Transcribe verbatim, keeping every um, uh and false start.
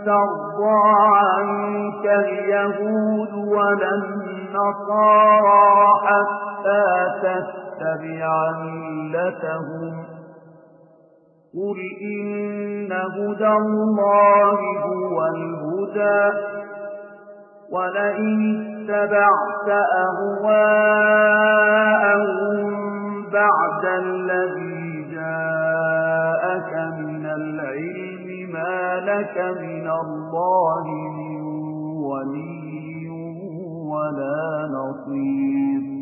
ترضى عنك اليهود ولا النصارى حتى تتبع ملتهم قل إن هدى الله هو الهدى ولئن اتبعت أهواءهم بعد الذي جاءك من العلم ما لك من الله من ولي ولا نصير